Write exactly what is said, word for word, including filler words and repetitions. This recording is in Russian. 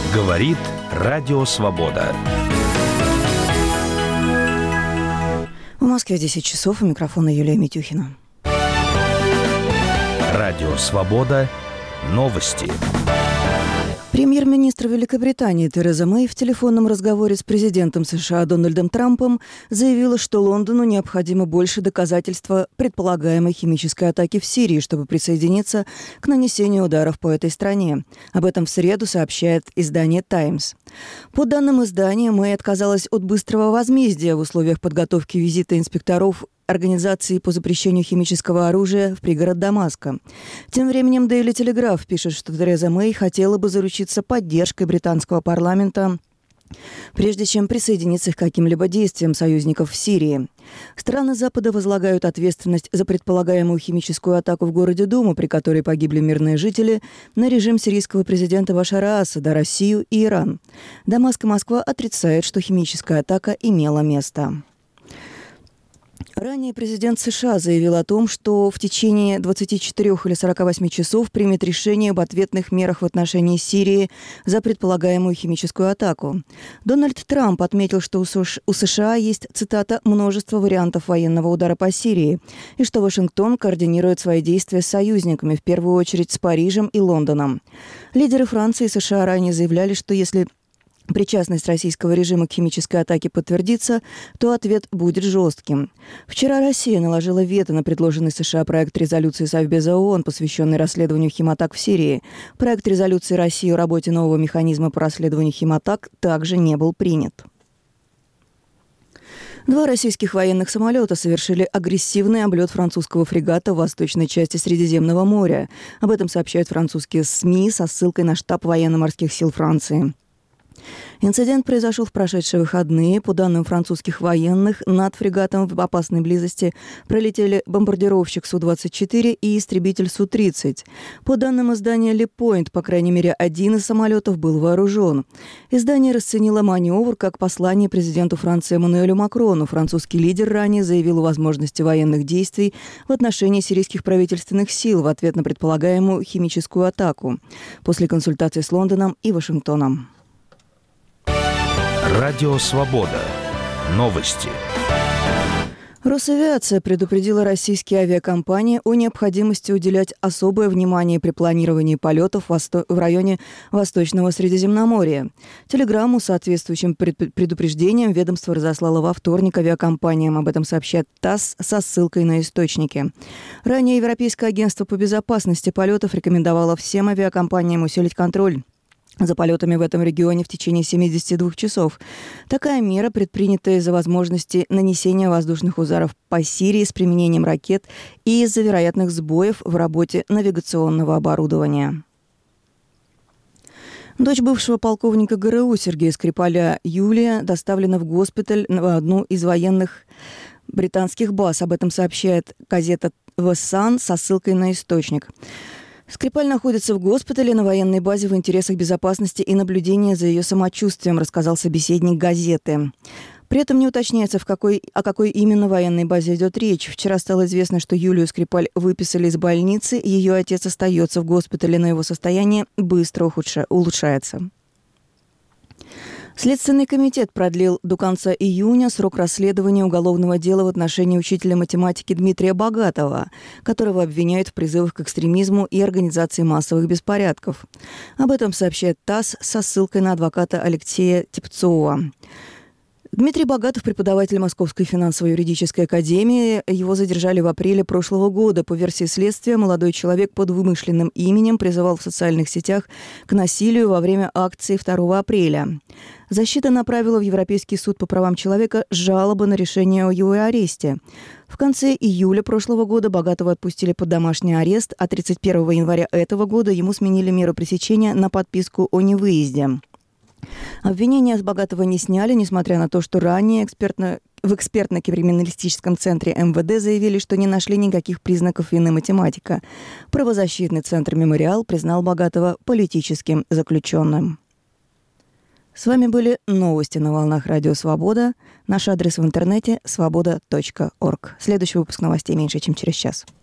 Говорит Радио Свобода. В Москве десять часов. У микрофона Юлия Митюхина. Радио Свобода. Новости. Премьер-министр Великобритании Тереза Мэй в телефонном разговоре с президентом США Дональдом Трампом заявила, что Лондону необходимо больше доказательства предполагаемой химической атаки в Сирии, чтобы присоединиться к нанесению ударов по этой стране. Об этом в среду сообщает издание «Таймс». По данным издания, Мэй отказалась от быстрого возмездия в условиях подготовки визита инспекторов Организации по запрещению химического оружия в пригород Дамаска. Тем временем Daily Telegraph пишет, что Тереза Мэй хотела бы заручиться поддержкой британского парламента, прежде чем присоединиться к каким-либо действиям союзников в Сирии. Страны Запада возлагают ответственность за предполагаемую химическую атаку в городе Дума, при которой погибли мирные жители, на режим сирийского президента Башара Асада, Россию и Иран. Дамаск и Москва отрицают, что химическая атака имела место. Ранее президент США заявил о том, что в течение двадцати четырёх или сорока восьми часов примет решение об ответных мерах в отношении Сирии за предполагаемую химическую атаку. Дональд Трамп отметил, что у США есть, цитата, «множество вариантов военного удара по Сирии», и что Вашингтон координирует свои действия с союзниками, в первую очередь с Парижем и Лондоном. Лидеры Франции и США ранее заявляли, что если причастность российского режима к химической атаке подтвердится, то ответ будет жестким. Вчера Россия наложила вето на предложенный США проект резолюции Совбеза ООН, посвященный расследованию химатак в Сирии. Проект резолюции России о работе нового механизма по расследованию химатак также не был принят. Два российских военных самолета совершили агрессивный облет французского фрегата в восточной части Средиземного моря. Об этом сообщают французские СМИ со ссылкой на штаб военно-морских сил Франции. Инцидент произошел в прошедшие выходные. По данным французских военных, над фрегатом в опасной близости пролетели бомбардировщик Су двадцать четыре и истребитель Су тридцать. По данным издания Le Point, по крайней мере, один из самолетов был вооружен. Издание расценило маневр как послание президенту Франции Эммануэлю Макрону. Французский лидер ранее заявил о возможности военных действий в отношении сирийских правительственных сил в ответ на предполагаемую химическую атаку после консультаций с Лондоном и Вашингтоном. Радио Свобода. Новости. Росавиация предупредила российские авиакомпании о необходимости уделять особое внимание при планировании полетов в, восто... в районе Восточного Средиземноморья. Телеграмму с соответствующим предупреждением ведомство разослало во вторник авиакомпаниям. Об этом сообщает ТАСС со ссылкой на источники. Ранее Европейское агентство по безопасности полетов рекомендовало всем авиакомпаниям усилить контроль за полетами в этом регионе в течение семидесяти двух часов. Такая мера предпринята из-за возможности нанесения воздушных ударов по Сирии с применением ракет и из-за вероятных сбоев в работе навигационного оборудования. Дочь бывшего полковника ГРУ Сергея Скрипаля Юлия доставлена в госпиталь в одну из военных британских баз. Об этом сообщает газета The Sun со ссылкой на источник. Скрипаль находится в госпитале на военной базе в интересах безопасности и наблюдения за ее самочувствием, рассказал собеседник газеты. При этом не уточняется, в какой, о какой именно военной базе идет речь. Вчера стало известно, что Юлию Скрипаль выписали из больницы. Ее отец остается в госпитале, но его состояние быстро ухудша, улучшается. Следственный комитет продлил до конца июня срок расследования уголовного дела в отношении учителя математики Дмитрия Богатова, которого обвиняют в призывах к экстремизму и организации массовых беспорядков. Об этом сообщает ТАСС со ссылкой на адвоката Алексея Тепцова. Дмитрий Богатов – преподаватель Московской финансово-юридической академии. Его задержали в апреле прошлого года. По версии следствия, молодой человек под вымышленным именем призывал в социальных сетях к насилию во время акции второго апреля. Защита направила в Европейский суд по правам человека жалобы на решение о его аресте. В конце июля прошлого года Богатова отпустили под домашний арест, а тридцать первого января этого года ему сменили меру пресечения на подписку о невыезде. Обвинения с Богатова не сняли, несмотря на то, что ранее экспертно, в экспертно-криминалистическом центре эм вэ дэ заявили, что не нашли никаких признаков вины математика. Правозащитный центр «Мемориал» признал Богатова политическим заключенным. С вами были новости на волнах Радио Свобода. Наш адрес в интернете – свобода точка орг. Следующий выпуск новостей меньше, чем через час.